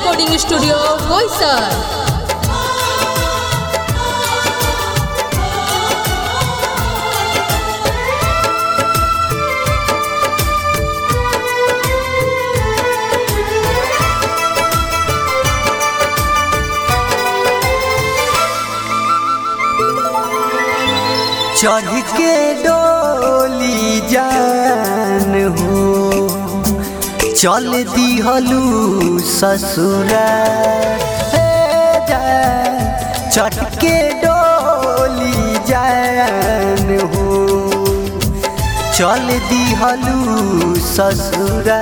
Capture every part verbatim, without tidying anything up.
Recording studio Boisar. चढ़ के डोली जान हो चल दिहलू ससुरा चढ़ के डोली जान हो चल दिहलू ससुरा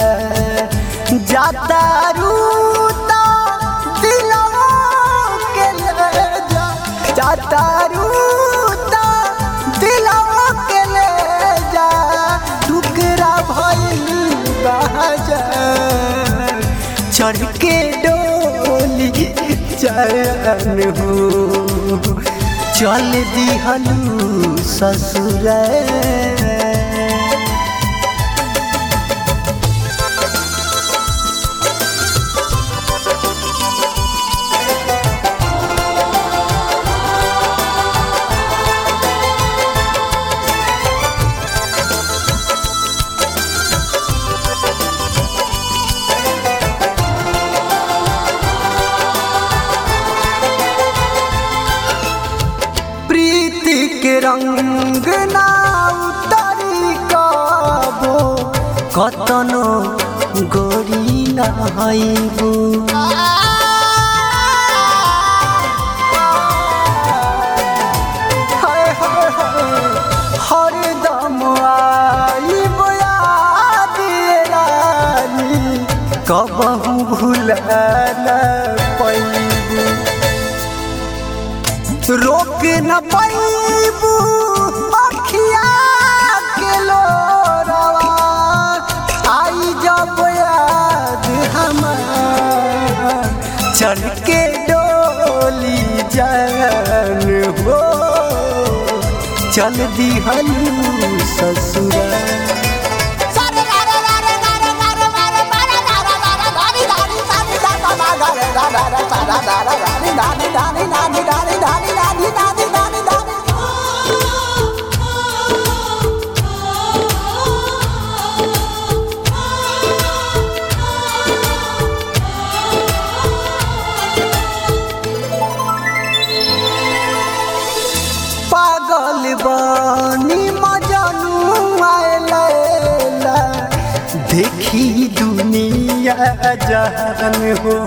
जाता रूता दिलवा के ले जा जाता रूता दिलवा के ले जा टुकड़ा भइल बाजा चढ़ के डोली जान हो चल दिहलू ससुरा। प्रीति के रंग ना उतरी कबो कतनो गोरी ना हईबो हरदम आईबो याद रानी कबहू भुला ना पाईबो रोक न पाईबू अखिया के लोरवा आई जब याद हमार चढ़ के डोली जान हो चल दिहलू ससुरा। पागल बानी मजनू आएला देखी दुनिया जहान हो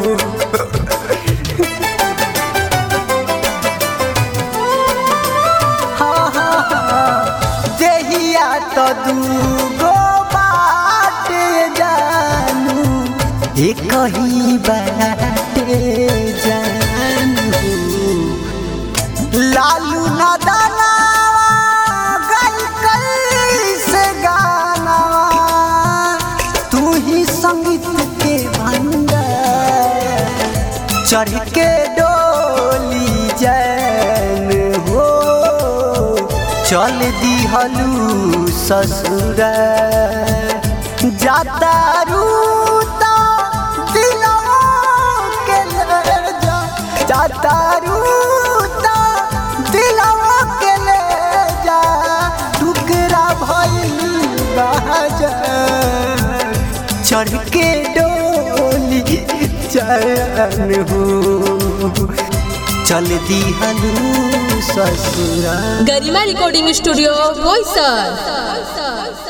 हाँ हाँ हाँ देहिया तो दूगो बाटे जानू एक ही बाटे जानू लालू नादाना गई कैसे गाना तू ही संगीत के भंडार चढ़ के डोली जान हो चल दिहलू ससुरा जाता रूता दिलवा के ले जा जाता रूता दिलवा के ले जा टुकड़ा भइल बाजा चढ़ के डोली जान हो चल दिहलू ससुरा। Garima recording studio Boisar.